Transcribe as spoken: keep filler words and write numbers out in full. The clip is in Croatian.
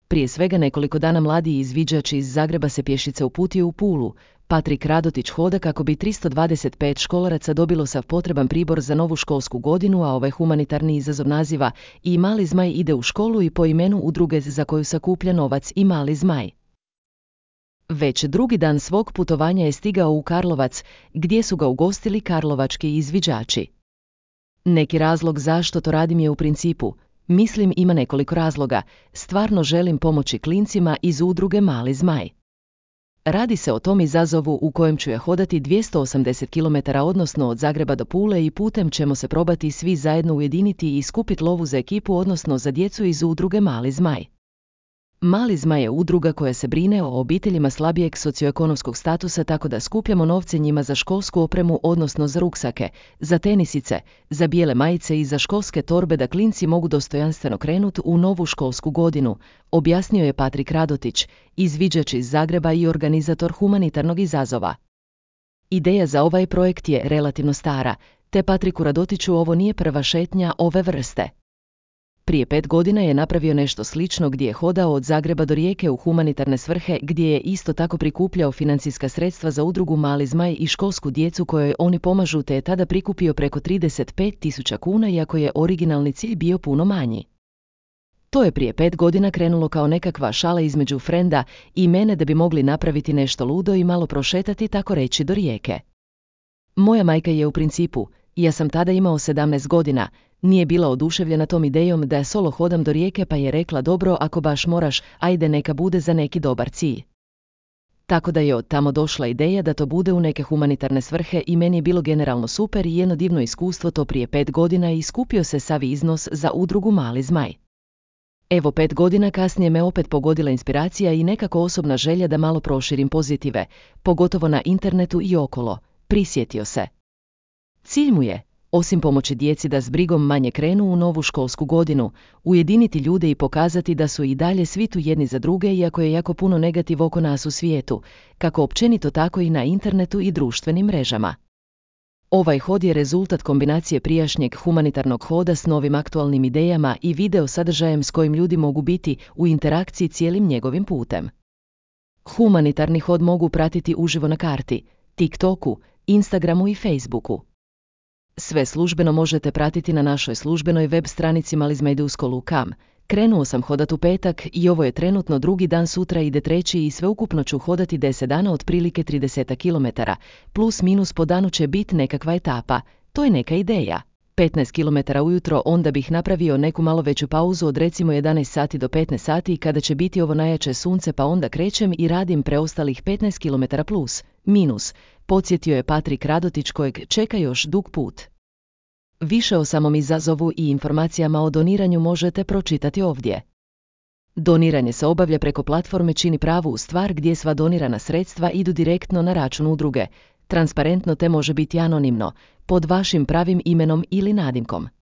Prije svega nekoliko dana mladi izviđač iz Zagreba se pješice uputio u Pulu. Patrik Radotić hoda kako bi tristo dvadeset pet školaraca dobilo sav potreban pribor za novu školsku godinu, a ovaj humanitarni izazov naziva I mali zmaj ide u školu i po imenu udruge za koju sakuplja novac I mali zmaj. Već drugi dan svog putovanja je stigao u Karlovac, gdje su ga ugostili karlovački izviđači. Neki razlog zašto to radim je u principu, mislim ima nekoliko razloga, stvarno želim pomoći klincima iz udruge Mali zmaj. Radi se o tom izazovu u kojem ću ja hodati dvjesto osamdeset kilometara, odnosno od Zagreba do Pule, i putem ćemo se probati svi zajedno ujediniti i skupiti lovu za ekipu, odnosno za djecu iz udruge Mali zmaj. Mali zmaj je udruga koja se brine o obiteljima slabijeg socioekonomskog statusa, tako da skupljamo novce njima za školsku opremu, odnosno za ruksake, za tenisice, za bijele majice i za školske torbe da klinci mogu dostojanstveno krenuti u novu školsku godinu, objasnio je Patrik Radotić, izviđač iz Zagreba i organizator humanitarnog izazova. Ideja za ovaj projekt je relativno stara, te Patriku Radotiću ovo nije prva šetnja ove vrste. Prije pet godina je napravio nešto slično gdje je hodao od Zagreba do Rijeke u humanitarne svrhe, gdje je isto tako prikupljao financijska sredstva za udrugu Mali zmaj i školsku djecu kojoj oni pomažu, te je tada prikupio preko trideset pet tisuća kuna, iako je originalni cilj bio puno manji. To je prije pet godina krenulo kao nekakva šala između frenda i mene da bi mogli napraviti nešto ludo i malo prošetati, tako reći, do Rijeke. Moja majka je u principu, ja sam tada imao sedamnaest godina, nije bila oduševljena tom idejom da solo hodam do Rijeke, pa je rekla dobro, ako baš moraš, ajde neka bude za neki dobar cilj. Tako da je od tamo došla ideja da to bude u neke humanitarne svrhe i meni je bilo generalno super i jedno divno iskustvo to prije pet godina i skupio se sav iznos za udrugu Mali zmaj. Evo pet godina kasnije me opet pogodila inspiracija i nekako osobna želja da malo proširim pozitive, pogotovo na internetu i okolo, prisjetio se. Cilj mu je, osim pomoći djeci da s brigom manje krenu u novu školsku godinu, ujediniti ljude i pokazati da su i dalje svi tu jedni za druge, iako je jako puno negativ oko nas u svijetu, kako općenito tako i na internetu i društvenim mrežama. Ovaj hod je rezultat kombinacije prijašnjeg humanitarnog hoda s novim aktualnim idejama i video sadržajem s kojim ljudi mogu biti u interakciji cijelim njegovim putem. Humanitarni hod mogu pratiti uživo na karti, TikToku, Instagramu i Facebooku. Sve službeno možete pratiti na našoj službenoj web stranici malizmajduskolu točka com. Krenuo sam hodat u petak i ovo je trenutno drugi dan, sutra ide treći i sveukupno ću hodati deset dana, otprilike trideset kilometara, plus minus po danu će biti nekakva etapa, to je neka ideja. petnaest kilometara ujutro, onda bih napravio neku malo veću pauzu od recimo jedanaest sati do petnaest sati kada će biti ovo najjače sunce, pa onda krećem i radim preostalih petnaest kilometara plus, minus, podsjetio je Patrik Radotić kojeg čeka još dug put. Više o samom izazovu i informacijama o doniranju možete pročitati ovdje. Doniranje se obavlja preko platforme Čini pravu stvar, gdje sva donirana sredstva idu direktno na račun udruge, transparentno te može biti anonimno, pod vašim pravim imenom ili nadimkom.